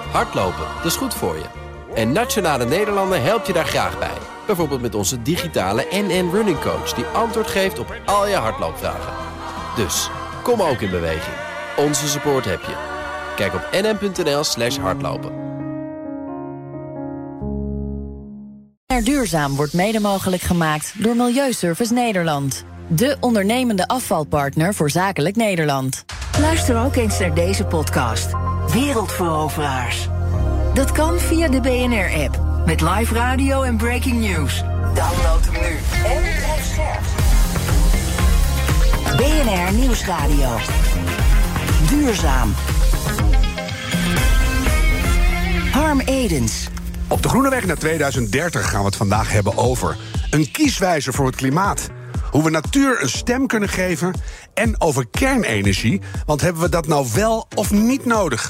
Hardlopen, dat is goed voor je. En Nationale Nederlanden helpt je daar graag bij. Bijvoorbeeld met onze digitale NN Running Coach... die antwoord geeft op al je hardloopvragen. Dus, kom ook in beweging. Onze support heb je. Kijk op nn.nl/hardlopen. Duurzaam wordt mede mogelijk gemaakt door Milieuservice Nederland. De ondernemende afvalpartner voor Zakelijk Nederland. Luister ook eens naar deze podcast. Wereldveroveraars. Dat kan via de BNR-app. Met live radio en breaking news. Download hem nu en blijf scherp. BNR Nieuwsradio. Duurzaam. Harm Edens. Op de Groene Weg naar 2030 gaan we het vandaag hebben over een kieswijzer voor het klimaat. Hoe we natuur een stem kunnen geven en over kernenergie. Want hebben we dat nou wel of niet nodig?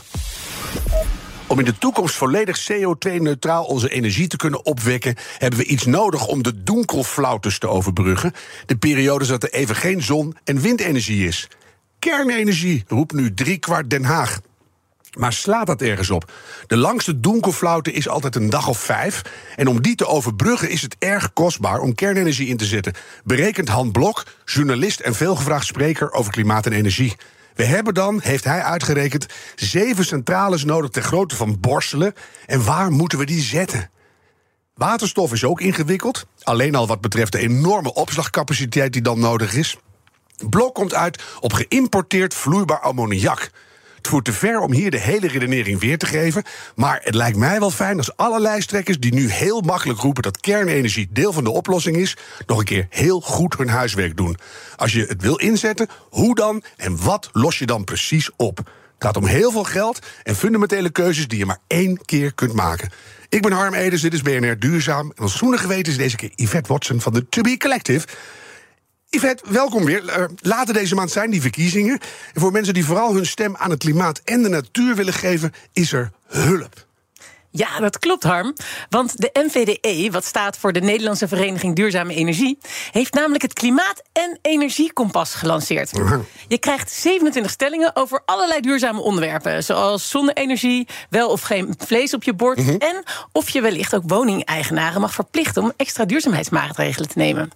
Om in de toekomst volledig CO2-neutraal onze energie te kunnen opwekken... hebben we iets nodig om de donkelflautes te overbruggen. De periodes dat er even geen zon- en windenergie is. Kernenergie, roept nu 3/4 Den Haag. Maar slaat dat ergens op? De langste donkelflaute is altijd een dag of 5. En om die te overbruggen is het erg kostbaar om kernenergie in te zetten. Berekent Han Blok, journalist en veelgevraagd spreker over klimaat en energie. We hebben dan, heeft hij uitgerekend, 7 centrales nodig ter grootte van Borselen. En waar moeten we die zetten? Waterstof is ook ingewikkeld. Alleen al wat betreft de enorme opslagcapaciteit die dan nodig is. Blok komt uit op geïmporteerd vloeibaar ammoniak. Het voert te ver om hier de hele redenering weer te geven. Maar het lijkt mij wel fijn als alle lijsttrekkers die nu heel makkelijk roepen dat kernenergie deel van de oplossing is, nog een keer heel goed hun huiswerk doen. Als je het wil inzetten, hoe dan en wat los je dan precies op? Het gaat om heel veel geld en fundamentele keuzes die je maar 1 keer kunt maken. Ik ben Harm Edens, dit is BNR Duurzaam. En ons groene geweten is deze keer Yvette Watson van de To Be Collective. Yvette, welkom weer. Later deze maand zijn die verkiezingen. En voor mensen die vooral hun stem aan het klimaat en de natuur willen geven, is er hulp. Ja, dat klopt, Harm. Want de NVDE, wat staat voor de Nederlandse Vereniging Duurzame Energie, heeft namelijk het Klimaat- en Energiekompas gelanceerd. Je krijgt 27 stellingen over allerlei duurzame onderwerpen, zoals zonne-energie, wel of geen vlees op je bord, en of je wellicht ook woningeigenaren mag verplichten om extra duurzaamheidsmaatregelen te nemen.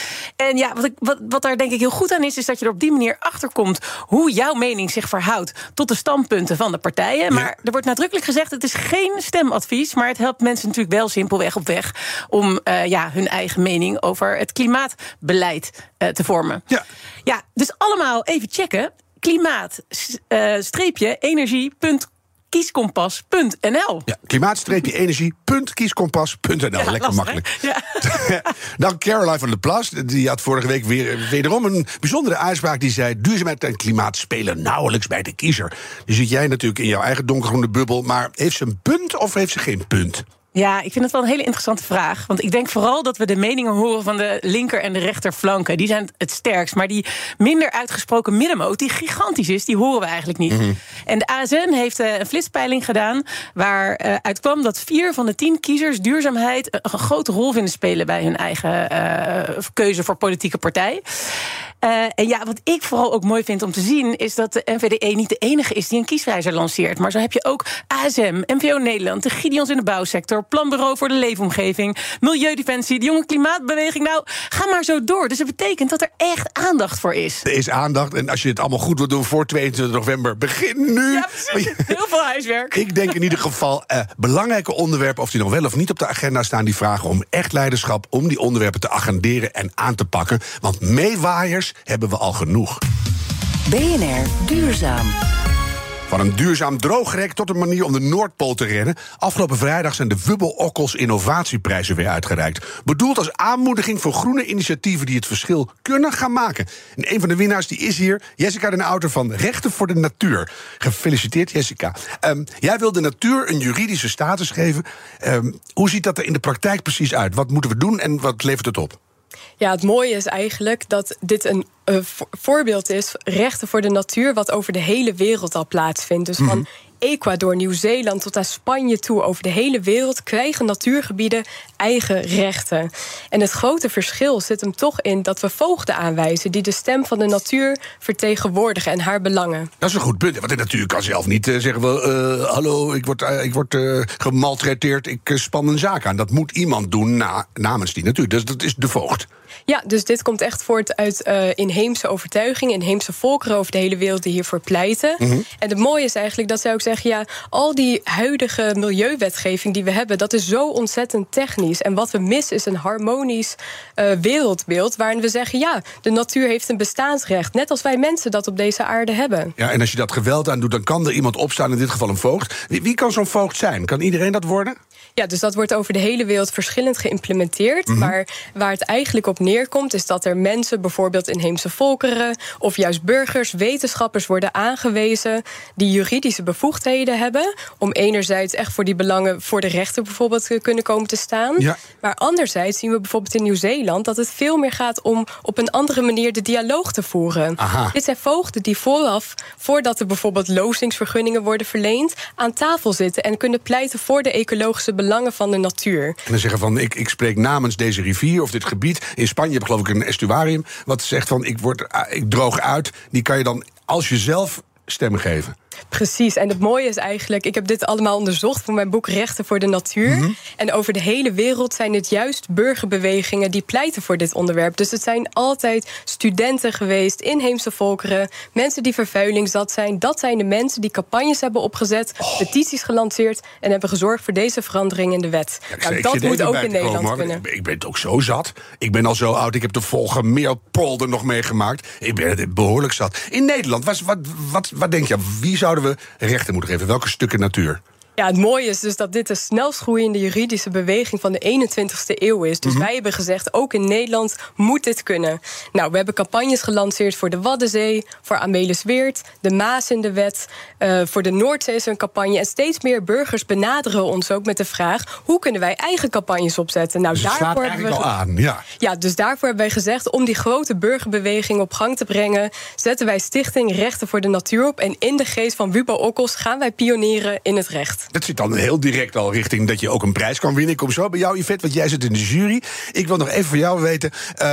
En ja, wat daar denk ik heel goed aan is dat je er op die manier achterkomt hoe jouw mening zich verhoudt tot de standpunten van de partijen. Maar er wordt nadrukkelijk gezegd, het is geen stemadvies, maar het helpt mensen natuurlijk wel simpelweg op weg om hun eigen mening over het klimaatbeleid te vormen. Ja, dus allemaal even checken. Klimaat-energie.kieskompas.nl. Ja, klimaat-energie.kieskompas.nl. Ja, lekker lastig, makkelijk. Ja. Dan Caroline van der Plas, die had vorige week wederom een bijzondere uitspraak. Die zei, duurzaamheid en klimaat spelen nauwelijks bij de kiezer. Nu zit jij natuurlijk in jouw eigen donkergroene bubbel, maar heeft ze een punt of heeft ze geen punt? Ja, ik vind het wel een hele interessante vraag. Want ik denk vooral dat we de meningen horen van de linker- en de rechterflanken. Die zijn het sterkst. Maar die minder uitgesproken middenmoot, die gigantisch is, die horen we eigenlijk niet. En de ASN heeft een flitspeiling gedaan waaruit kwam dat 4 van de 10 kiezers duurzaamheid een grote rol vinden spelen bij hun eigen keuze voor politieke partij. En ja, wat ik vooral ook mooi vind om te zien is dat de NVDE niet de enige is die een kieswijzer lanceert. Maar zo heb je ook ASM, NVO Nederland, de Gideons in de bouwsector, Planbureau voor de Leefomgeving, Milieudefensie, de Jonge Klimaatbeweging. Nou, ga maar zo door. Dus dat betekent dat er echt aandacht voor is. Er is aandacht en als je het allemaal goed wil doen voor 22 november, begin nu. Ja, precies. Heel veel huiswerk. Ik denk in ieder geval belangrijke onderwerpen, of die nog wel of niet op de agenda staan, die vragen om echt leiderschap, om die onderwerpen te agenderen en aan te pakken. Want meewaaiers hebben we al genoeg. BNR Duurzaam. Van een duurzaam droogrek tot een manier om de Noordpool te redden. Afgelopen vrijdag zijn de Wubbel-Okkels innovatieprijzen weer uitgereikt. Bedoeld als aanmoediging voor groene initiatieven die het verschil kunnen gaan maken. En een van de winnaars die is hier, Jessica den Outer van Rechten voor de Natuur. Gefeliciteerd, Jessica. Jij wil de natuur een juridische status geven. Hoe ziet dat er in de praktijk precies uit? Wat moeten we doen en wat levert het op? Ja, het mooie is eigenlijk dat dit een voorbeeld is, rechten voor de natuur, wat over de hele wereld al plaatsvindt. Dus van Ecuador, Nieuw-Zeeland tot aan Spanje toe, over de hele wereld krijgen natuurgebieden eigen rechten. En het grote verschil zit hem toch in dat we voogden aanwijzen die de stem van de natuur vertegenwoordigen en haar belangen. Dat is een goed punt, want de natuur kan zelf niet zeggen... hallo, ik word gemaltreteerd, ik span een zaak aan. Dat moet iemand doen namens die natuur. Dus dat is de voogd. Ja, dus dit komt echt voort uit inheemse overtuiging, inheemse volkeren over de hele wereld die hiervoor pleiten. Mm-hmm. En het mooie is eigenlijk dat zij ook zeggen, ja, al die huidige milieuwetgeving die we hebben, dat is zo ontzettend technisch. En wat we missen is een harmonisch wereldbeeld waarin we zeggen, ja, de natuur heeft een bestaansrecht, net als wij mensen dat op deze aarde hebben. Ja, en als je dat geweld aan doet, dan kan er iemand opstaan, in dit geval een voogd. Wie kan zo'n voogd zijn? Kan iedereen dat worden? Ja, dus dat wordt over de hele wereld verschillend geïmplementeerd. Mm-hmm. Maar waar het eigenlijk op neerkomt, is dat er mensen, bijvoorbeeld inheemse volkeren of juist burgers, wetenschappers worden aangewezen die juridische bevoegdheden hebben om enerzijds echt voor die belangen voor de rechter bijvoorbeeld te kunnen komen te staan. Ja. Maar anderzijds zien we bijvoorbeeld in Nieuw-Zeeland dat het veel meer gaat om op een andere manier de dialoog te voeren. Aha. Dit zijn voogden die voordat er bijvoorbeeld lozingsvergunningen worden verleend, aan tafel zitten en kunnen pleiten voor de ecologische belangen van de natuur. En dan zeggen van, ik spreek namens deze rivier of dit gebied. In Spanje heb je geloof ik een estuarium wat zegt van, ik droog uit. Die kan je dan als jezelf stem geven. Precies, en het mooie is eigenlijk, ik heb dit allemaal onderzocht voor mijn boek Rechten voor de Natuur. Mm-hmm. En over de hele wereld zijn het juist burgerbewegingen die pleiten voor dit onderwerp. Dus het zijn altijd studenten geweest, inheemse volkeren, mensen die vervuiling zat zijn. Dat zijn de mensen die campagnes hebben opgezet, petities gelanceerd en hebben gezorgd voor deze verandering in de wet. Ja, nou, dat moet ook in Nederland kunnen. Ik ben het ook zo zat. Ik ben al zo oud, ik heb de Volgermeerpolder nog meegemaakt. Ik ben het behoorlijk zat. In Nederland, wat denk je, wie zouden we rechten moeten geven? Welke stukken natuur? Ja, het mooie is dus dat dit de snelst groeiende juridische beweging van de 21ste eeuw is. Dus wij hebben gezegd, ook in Nederland moet dit kunnen. Nou, we hebben campagnes gelanceerd voor de Waddenzee, voor Amelisweert, de Maas in de wet, voor de Noordzee is een campagne. En steeds meer burgers benaderen ons ook met de vraag, hoe kunnen wij eigen campagnes opzetten? Nou, dus het slaat eigenlijk al aan, ja. Ja, dus daarvoor hebben wij gezegd, om die grote burgerbeweging op gang te brengen, zetten wij Stichting Rechten voor de Natuur op. En in de geest van Wubo Okkels gaan wij pionieren in het recht. Dat zit dan heel direct al richting dat je ook een prijs kan winnen. Ik kom zo bij jou, Yvette, want jij zit in de jury. Ik wil nog even van jou weten,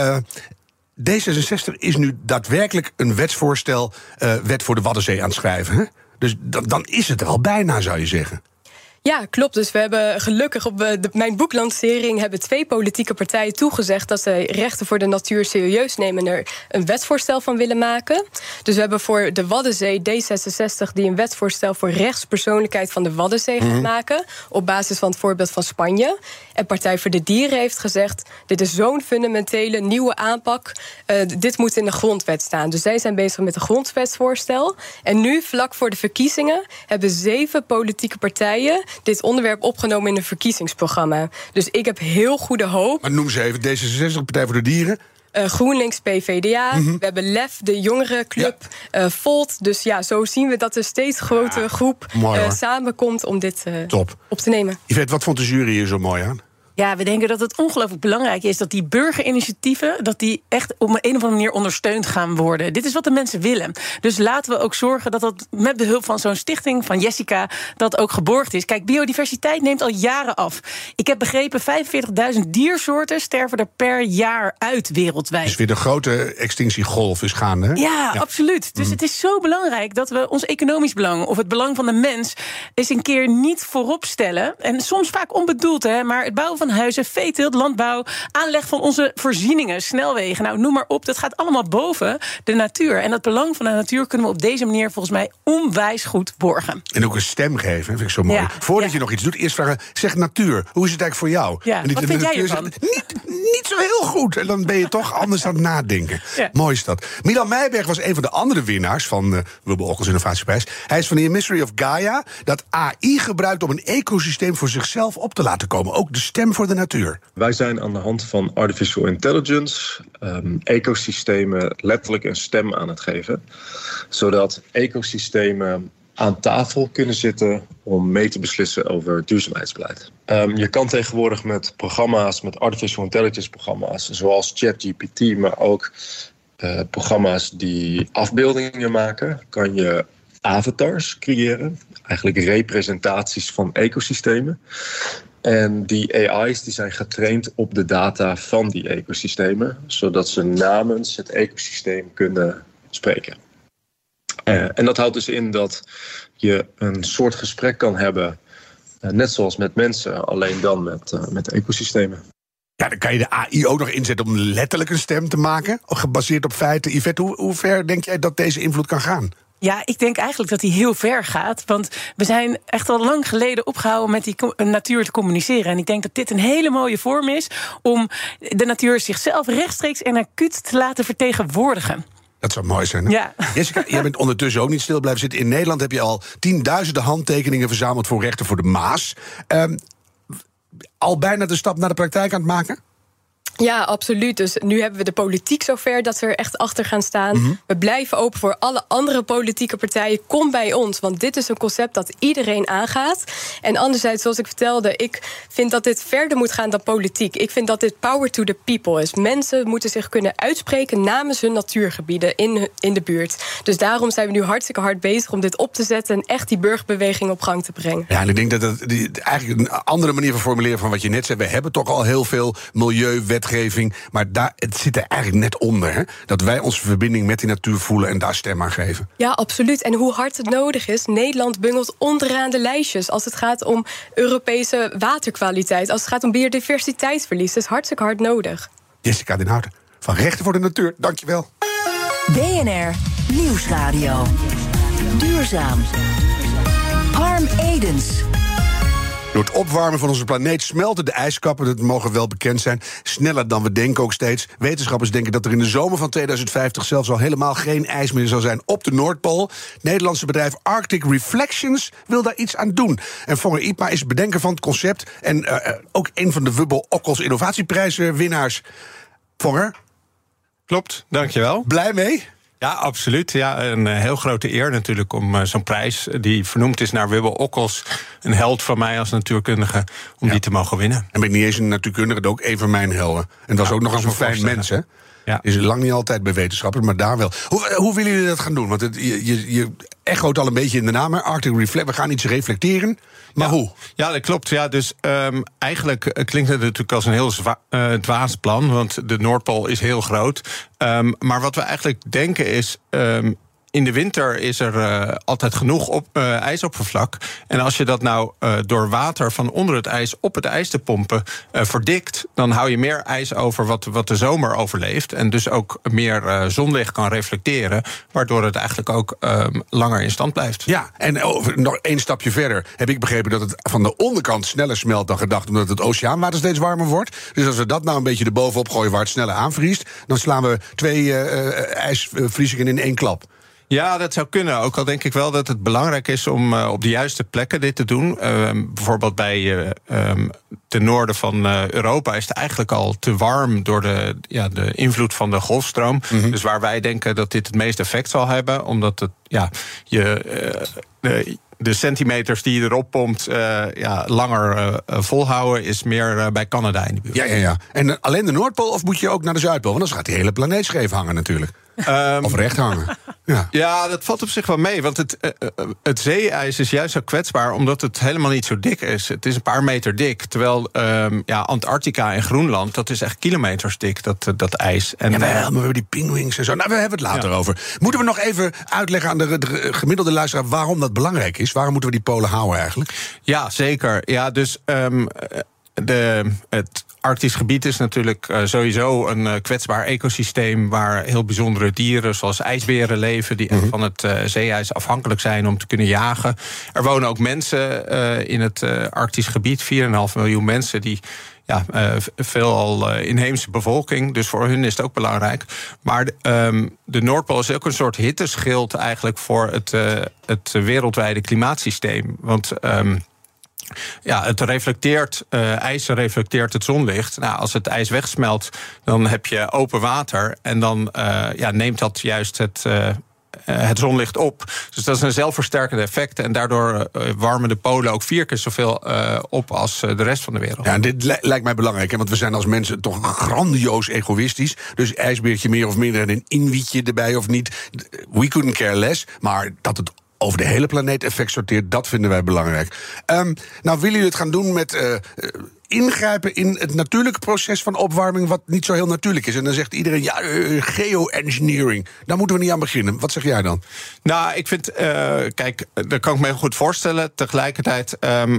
D66 is nu daadwerkelijk een wetsvoorstel, wet voor de Waddenzee aan het schrijven. Hè? Dus dan is het er al bijna, zou je zeggen. Ja, klopt. Dus we hebben gelukkig op mijn boeklancering hebben 2 politieke partijen toegezegd dat zij rechten voor de natuur serieus nemen en er een wetsvoorstel van willen maken. Dus we hebben voor de Waddenzee D66 die een wetsvoorstel voor rechtspersoonlijkheid van de Waddenzee gaat maken op basis van het voorbeeld van Spanje. En Partij voor de Dieren heeft gezegd, dit is zo'n fundamentele nieuwe aanpak. Dit moet in de grondwet staan. Dus zij zijn bezig met een grondwetsvoorstel. En nu, vlak voor de verkiezingen, hebben 7 politieke partijen dit onderwerp opgenomen in een verkiezingsprogramma. Dus ik heb heel goede hoop. Maar noem ze even, D66, Partij voor de Dieren. GroenLinks, PvdA. We hebben LEF, de jongerenclub. Volt. Dus ja, zo zien we dat er steeds grotere groep samenkomt om dit op te nemen. Yvette, wat vond de jury hier zo mooi aan? Ja, we denken dat het ongelooflijk belangrijk is dat die burgerinitiatieven, dat die echt op een of andere manier ondersteund gaan worden. Dit is wat de mensen willen. Dus laten we ook zorgen dat dat met behulp van zo'n stichting van Jessica dat ook geborgd is. Kijk, biodiversiteit neemt al jaren af. Ik heb begrepen, 45.000 diersoorten sterven er per jaar uit wereldwijd. Dus weer de grote extinctiegolf is gaande, hè? Ja, absoluut. Dus het is zo belangrijk dat we ons economisch belang of het belang van de mens eens een keer niet voorop stellen. En soms vaak onbedoeld, hè, maar het bouwen van huizen, veeteelt, landbouw, aanleg van onze voorzieningen, snelwegen, nou noem maar op, dat gaat allemaal boven de natuur. En dat belang van de natuur kunnen we op deze manier volgens mij onwijs goed borgen. En ook een stem geven, vind ik zo mooi. Voordat je nog iets doet, eerst vragen, zeg natuur, hoe is het eigenlijk voor jou? Ja, en wat vind jij ervan? Niet zo heel goed. En dan ben je toch anders aan het nadenken. Ja. Mooi is dat. Milan Meijberg was een van de andere winnaars van Wubo Okkels Innovatieprijs. Hij is van de Mystery of Gaia, dat AI gebruikt om een ecosysteem voor zichzelf op te laten komen. Ook de stem voor de natuur. Wij zijn aan de hand van artificial intelligence ecosystemen letterlijk een stem aan het geven. Zodat ecosystemen aan tafel kunnen zitten om mee te beslissen over duurzaamheidsbeleid. Je kan tegenwoordig met programma's, met artificial intelligence programma's, zoals ChatGPT, maar ook programma's die afbeeldingen maken, kan je avatars creëren. eigenlijk representaties van ecosystemen. En die AI's die zijn getraind op de data van die ecosystemen, zodat ze namens het ecosysteem kunnen spreken. En dat houdt dus in dat je een soort gesprek kan hebben, net zoals met mensen, alleen dan met ecosystemen. Ja, dan kan je de AI ook nog inzetten om letterlijk een stem te maken, gebaseerd op feiten. Yvette, hoe ver denk jij dat deze invloed kan gaan? Ja, ik denk eigenlijk dat hij heel ver gaat. Want we zijn echt al lang geleden opgehouden met die natuur te communiceren. En ik denk dat dit een hele mooie vorm is om de natuur zichzelf rechtstreeks en acuut te laten vertegenwoordigen. Dat zou mooi zijn, hè? Ja. Jessica, jij bent ondertussen ook niet stil blijven zitten. In Nederland heb je al 10.000 handtekeningen verzameld voor rechten voor de Maas. Al bijna de stap naar de praktijk aan het maken? Ja, absoluut. Dus nu hebben we de politiek zover dat we er echt achter gaan staan. Mm-hmm. We blijven open voor alle andere politieke partijen. Kom bij ons, want dit is een concept dat iedereen aangaat. En anderzijds, zoals ik vertelde, ik vind dat dit verder moet gaan dan politiek. Ik vind dat dit power to the people is. Mensen moeten zich kunnen uitspreken namens hun natuurgebieden in de buurt. Dus daarom zijn we nu hartstikke hard bezig om dit op te zetten en echt die burgerbeweging op gang te brengen. Ja, en ik denk dat het eigenlijk een andere manier van formuleren van wat je net zei. We hebben toch al heel veel milieuwetgeving, maar het zit er eigenlijk net onder. Hè? Dat wij onze verbinding met die natuur voelen en daar stem aan geven. Ja, absoluut. En hoe hard het nodig is. Nederland bungelt onderaan de lijstjes als het gaat om Europese waterkwaliteit, als het gaat om biodiversiteitsverlies. Dat is hartstikke hard nodig. Jessica Den Houten van Rechten voor de Natuur, dankjewel. BNR Nieuwsradio. Duurzaam. Harm Edens. Door het opwarmen van onze planeet smelten de ijskappen, dat mogen wel bekend zijn, sneller dan we denken ook steeds. Wetenschappers denken dat er in de zomer van 2050 zelfs al helemaal geen ijs meer zal zijn op de Noordpool. Het Nederlandse bedrijf Arctic Reflections wil daar iets aan doen. En Vonger Ipma is bedenker van het concept en ook een van de Wubbel Okkels innovatieprijswinnaars. Vonger? Klopt, dankjewel. Blij mee? Ja, absoluut. Ja, een heel grote eer natuurlijk om zo'n prijs die vernoemd is naar Wubbel Okkels, een held van mij als natuurkundige, om die te mogen winnen. En ben ik niet eens een natuurkundige, dat ook een van mijn helden. En dat is ook nog eens een fijn mens, hè? Ja. Is lang niet altijd bij wetenschappers, maar daar wel. Hoe willen jullie dat gaan doen? Want je echoot al een beetje in de naam, Arctic Reflect. We gaan iets reflecteren, maar hoe? Ja, dat klopt. Ja, dus eigenlijk klinkt het natuurlijk als een heel dwaas plan, want de Noordpool is heel groot. Maar wat we eigenlijk denken is, in de winter is er altijd genoeg ijsoppervlak. En als je dat nou door water van onder het ijs op het ijs te pompen verdikt, dan hou je meer ijs over wat de zomer overleeft. En dus ook meer zonlicht kan reflecteren, waardoor het eigenlijk ook langer in stand blijft. Ja, en nog één stapje verder heb ik begrepen dat het van de onderkant sneller smelt dan gedacht, omdat het oceaanwater steeds warmer wordt. Dus als we dat nou een beetje erbovenop gooien waar het sneller aanvriest, dan slaan we 2 ijsvriezingen in 1 klap. Ja, dat zou kunnen. Ook al denk ik wel dat het belangrijk is om op de juiste plekken dit te doen. Bijvoorbeeld bij ten noorden van Europa is het eigenlijk al te warm door de invloed van de golfstroom. Mm-hmm. Dus waar wij denken dat dit het meeste effect zal hebben, omdat het de centimeters die je erop pompt langer volhouden, is meer bij Canada in de buurt. Ja. En alleen de Noordpool, of moet je ook naar de Zuidpool? Want dan gaat die hele planeet scheef hangen natuurlijk. Of recht hangen. Ja, dat valt op zich wel mee. Want het zeeijs is juist zo kwetsbaar omdat het helemaal niet zo dik is. Het is een paar meter dik. Terwijl Antarctica en Groenland, dat is echt kilometers dik, dat ijs. En, we hebben die pinguïns en zo. Nou, we hebben het later over. Moeten we nog even uitleggen aan de gemiddelde luisteraar waarom dat belangrijk is? Waarom moeten we die polen houden eigenlijk? Ja, zeker. Ja, dus het Arktisch gebied is natuurlijk sowieso een kwetsbaar ecosysteem waar heel bijzondere dieren zoals ijsberen leven die van het zeeijs afhankelijk zijn om te kunnen jagen. Er wonen ook mensen in het Arktisch gebied, 4,5 miljoen mensen die veelal inheemse bevolking, dus voor hun is het ook belangrijk. Maar de Noordpool is ook een soort hitteschild eigenlijk voor het wereldwijde klimaatsysteem. Want het reflecteert, ijs reflecteert het zonlicht. Nou, als het ijs wegsmelt, dan heb je open water en dan neemt dat juist het zonlicht op. Dus dat is een zelfversterkend effect. En daardoor warmen de polen ook 4 keer zoveel op als de rest van de wereld. Ja, en dit lijkt mij belangrijk, hè, want we zijn als mensen toch grandioos egoïstisch. Dus ijsbeertje meer of minder en een inwietje erbij of niet. We couldn't care less. Maar dat het over de hele planeet effect sorteert, dat vinden wij belangrijk. Nou, willen jullie het gaan doen met ingrijpen in het natuurlijke proces van opwarming, wat niet zo heel natuurlijk is? En dan zegt iedereen, geoengineering, daar moeten we niet aan beginnen. Wat zeg jij dan? Nou, ik vind, kijk, dat kan ik me heel goed voorstellen. Tegelijkertijd,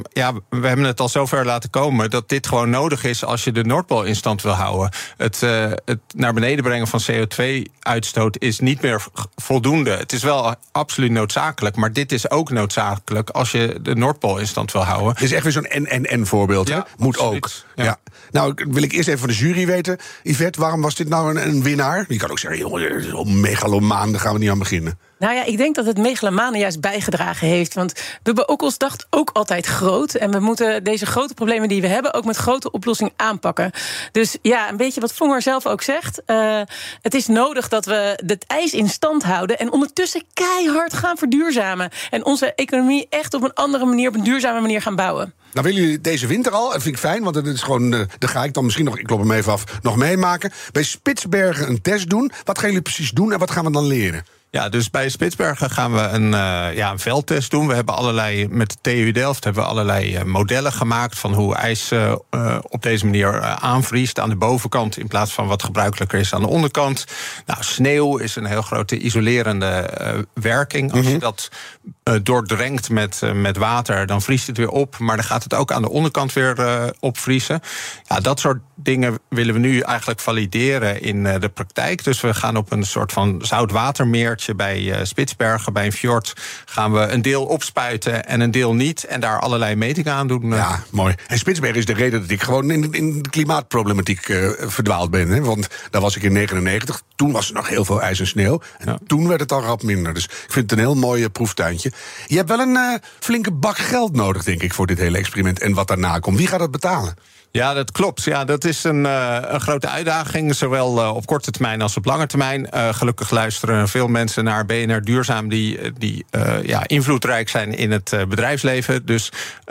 we hebben het al zover laten komen dat dit gewoon nodig is als je de Noordpool in stand wil houden. Het naar beneden brengen van CO2-uitstoot is niet meer voldoende. Het is wel absoluut noodzakelijk, maar dit is ook noodzakelijk als je de Noordpool in stand wil houden. Het is echt weer zo'n en-voorbeeld, hè? Moet ook. Ja. Nou, wil ik eerst even van de jury weten. Yvette, waarom was dit nou een winnaar? Je kan ook zeggen, jongen, megalomaan, daar gaan we niet aan beginnen. Nou ja, ik denk dat het megalomane juist bijgedragen heeft. Want Bubbe Okkels dacht ook altijd groot. En we moeten deze grote problemen die we hebben ook met grote oplossingen aanpakken. Dus ja, een beetje wat Vonger zelf ook zegt. Het is nodig dat we het ijs in stand houden en ondertussen keihard gaan verduurzamen. En onze economie echt op een andere manier, op een duurzame manier gaan bouwen. Nou willen jullie deze winter al, dat vind ik fijn, want het is gewoon, daar ga ik dan misschien nog, ik klop hem even af, nog meemaken. Bij Spitsbergen een test doen. Wat gaan jullie precies doen en wat gaan we dan leren? Ja, dus bij Spitsbergen gaan we een veldtest doen. We hebben met de TU Delft hebben we allerlei modellen gemaakt van hoe ijs op deze manier aanvriest aan de bovenkant in plaats van wat gebruikelijker is aan de onderkant. Nou, sneeuw is een heel grote isolerende werking. Als je dat doordrenkt met water, dan vriest het weer op, maar dan gaat het ook aan de onderkant weer opvriezen. Ja, dat soort dingen willen we nu eigenlijk valideren in de praktijk. Dus we gaan op een soort van zoutwatermeertje bij Spitsbergen, bij een fjord, gaan we een deel opspuiten en een deel niet. En daar allerlei metingen aan doen. Ja, mooi. En Spitsbergen is de reden dat ik gewoon in de klimaatproblematiek verdwaald ben. Hè? Want daar was ik in 1999. Toen was er nog heel veel ijs en sneeuw. En toen werd het al rap minder. Dus ik vind het een heel mooi proeftuintje. Je hebt wel een flinke bak geld nodig, denk ik, voor dit hele experiment en wat daarna komt. Wie gaat dat betalen? Ja, dat klopt. Ja, dat is een grote uitdaging, zowel op korte termijn als op lange termijn. Gelukkig luisteren veel mensen naar BNR Duurzaam die invloedrijk zijn in het bedrijfsleven. Dus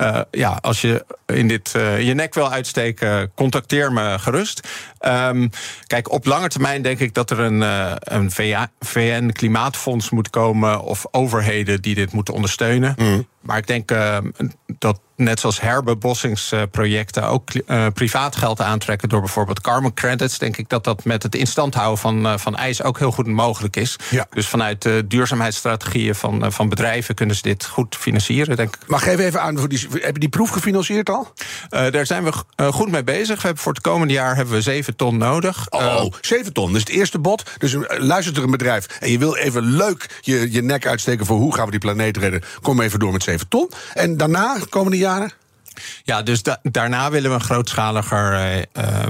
als je in dit je nek wil uitsteken, contacteer me gerust. Kijk, op lange termijn denk ik dat er een VN-klimaatfonds moet komen of overheden die dit moeten ondersteunen. Maar ik denk dat net zoals herbebossingsprojecten ook privaat geld aantrekken door bijvoorbeeld carbon credits, denk ik dat met het instand houden van ijs ook heel goed mogelijk is. Ja. Dus vanuit de duurzaamheidsstrategieën van bedrijven kunnen ze dit goed financieren, denk ik. Maar geef even aan, heb je die proef gefinancierd al? Daar zijn we goed mee bezig. We hebben voor het komende jaar hebben we 7 ton nodig. 7 ton, dat is het eerste bod. Dus luistert er een bedrijf en je wil even leuk je nek uitsteken voor hoe gaan we die planeet redden, kom even door met 7 ton. En daarna, komende jaren? Ja, dus daarna willen we een grootschaliger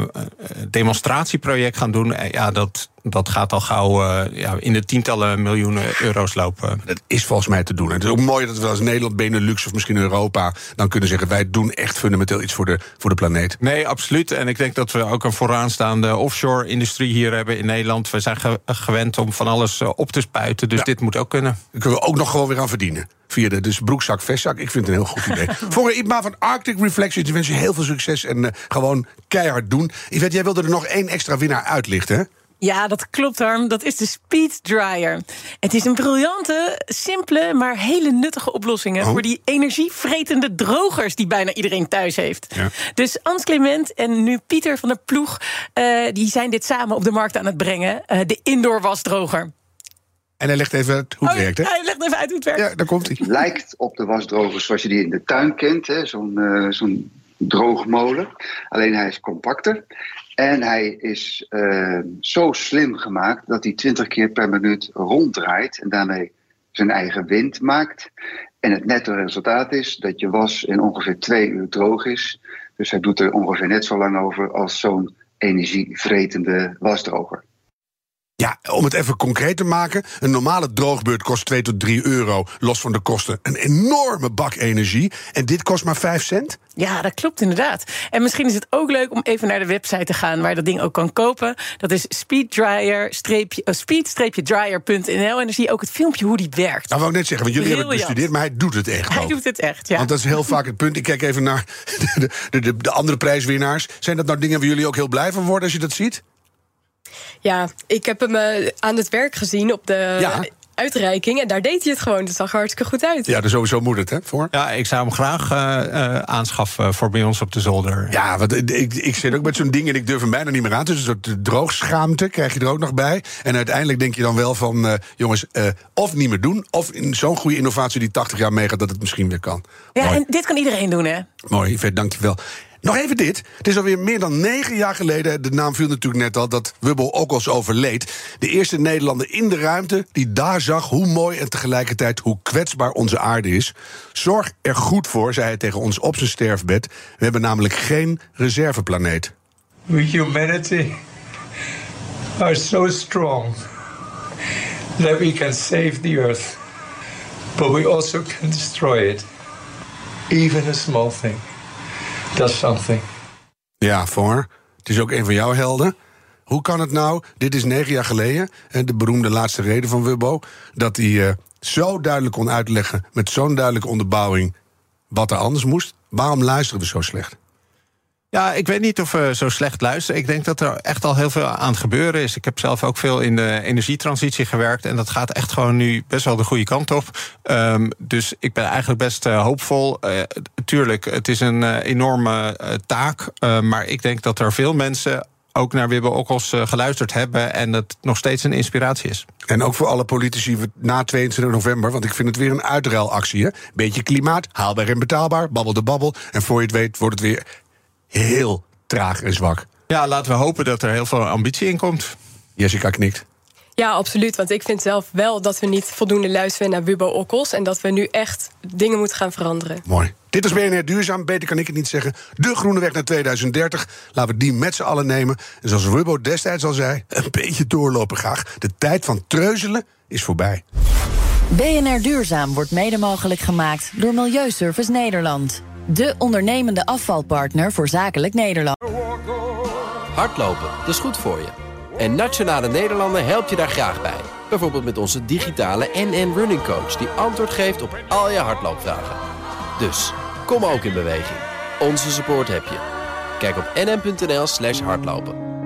demonstratieproject gaan doen. Dat gaat al gauw in de tientallen miljoenen euro's lopen. Dat is volgens mij te doen. Het is ook mooi dat we als Nederland, Benelux of misschien Europa dan kunnen zeggen, wij doen echt fundamenteel iets voor de planeet. Nee, absoluut. En ik denk dat we ook een vooraanstaande offshore-industrie hier hebben in Nederland. We zijn gewend om van alles op te spuiten, dus dit moet ook kunnen. Daar kunnen we ook nog gewoon weer aan verdienen. Via de broekzak, vestzak. Ik vind het een heel goed idee. Voor Ipma van Arctic Reflections, ik wens je heel veel succes en gewoon keihard doen. Yvette, jij wilde er nog 1 extra winnaar uitlichten, hè? Ja, dat klopt, Harm. Dat is de Speed Dryer. Het is een briljante, simpele, maar hele nuttige oplossing voor die energievretende drogers die bijna iedereen thuis heeft. Ja. Dus Ans Clement en nu Pieter van der Ploeg, die zijn dit samen op de markt aan het brengen. De indoor wasdroger. En hij legt even uit hoe het werkt, hè? Hij legt even uit hoe het werkt. Ja, daar komt hij. Het lijkt op de wasdrogers zoals je die in de tuin kent, hè? Zo'n droogmolen. Alleen hij is compacter. En hij is zo slim gemaakt dat hij 20 keer per minuut ronddraait en daarmee zijn eigen wind maakt. En het netto resultaat is dat je was in ongeveer 2 uur droog is. Dus hij doet er ongeveer net zo lang over als zo'n energievretende wasdroger. Ja, om het even concreet te maken, een normale droogbeurt kost 2 tot 3 euro, los van de kosten. Een enorme bak energie. En dit kost maar 5 cent? Ja, dat klopt inderdaad. En misschien is het ook leuk om even naar de website te gaan waar je dat ding ook kan kopen. Dat is speed-dryer.nl. En dan zie je ook het filmpje hoe die werkt. Nou, wou ik net zeggen, want jullie hebben het bestudeerd, maar hij doet het echt. Hij doet het echt, ja. Want dat is heel vaak het punt. Ik kijk even naar de andere prijswinnaars. Zijn dat nou dingen waar jullie ook heel blij van worden als je dat ziet? Ja, ik heb hem aan het werk gezien op de uitreiking. En daar deed hij het gewoon. Dat zag er hartstikke goed uit. Ja, dus sowieso moet het, hè? Voor? Ja, ik zou hem graag aanschaffen voor bij ons op de zolder. Ja, want ik zit ook met zo'n ding en ik durf hem bijna niet meer aan. Dus een soort droogschaamte krijg je er ook nog bij. En uiteindelijk denk je dan wel van... jongens, of niet meer doen... of in zo'n goede innovatie die 80 jaar meegaat... dat het misschien weer kan. Ja, Mooi. en dit kan iedereen doen, hè? Mooi, Yvette, dank je wel. Nog even dit. Het is alweer meer dan 9 jaar geleden... de naam viel natuurlijk net al, dat Wubbo Okkels overleed. De eerste Nederlander in de ruimte die daar zag... hoe mooi en tegelijkertijd hoe kwetsbaar onze aarde is. Zorg er goed voor, zei hij tegen ons op zijn sterfbed. We hebben namelijk geen reserveplaneet. We humanity are so strong... that we can save the Earth. But we also can destroy it. Even a small thing. That's something. Ja, Voor. Het is ook een van jouw helden. Hoe kan het nou, dit is 9 jaar geleden... de beroemde laatste reden van Wubbo... dat hij zo duidelijk kon uitleggen... met zo'n duidelijke onderbouwing... wat er anders moest? Waarom luisteren we zo slecht? Ja, ik weet niet of we zo slecht luisteren. Ik denk dat er echt al heel veel aan het gebeuren is. Ik heb zelf ook veel in de energietransitie gewerkt... en dat gaat echt gewoon nu best wel de goede kant op. Dus ik ben eigenlijk best hoopvol. Tuurlijk, het is een enorme taak. Maar ik denk dat er veel mensen... ook naar Wubbo Okkels geluisterd hebben... en dat het nog steeds een inspiratie is. En ook voor alle politici na 22 november... want ik vind het weer een uitruilactie. Hè? Beetje klimaat, haalbaar en betaalbaar, babbel de babbel... en voor je het weet wordt het weer heel traag en zwak. Ja, laten we hopen dat er heel veel ambitie in komt. Jessica knikt. Ja, absoluut. Want ik vind zelf wel dat we niet voldoende luisteren naar Wubbo Okkels... en dat we nu echt dingen moeten gaan veranderen. Mooi. Dit is BNR Duurzaam, beter kan ik het niet zeggen. De groene weg naar 2030. Laten we die met z'n allen nemen. En zoals Wubbo destijds al zei, een beetje doorlopen graag. De tijd van treuzelen is voorbij. BNR Duurzaam wordt mede mogelijk gemaakt door Milieuservice Nederland. De ondernemende afvalpartner voor zakelijk Nederland. Hardlopen, dat is goed voor je. En Nationale Nederlanden helpt je daar graag bij. Bijvoorbeeld met onze digitale NN Running Coach... die antwoord geeft op al je hardloopvragen. Dus, kom ook in beweging. Onze support heb je. Kijk op nn.nl/hardlopen.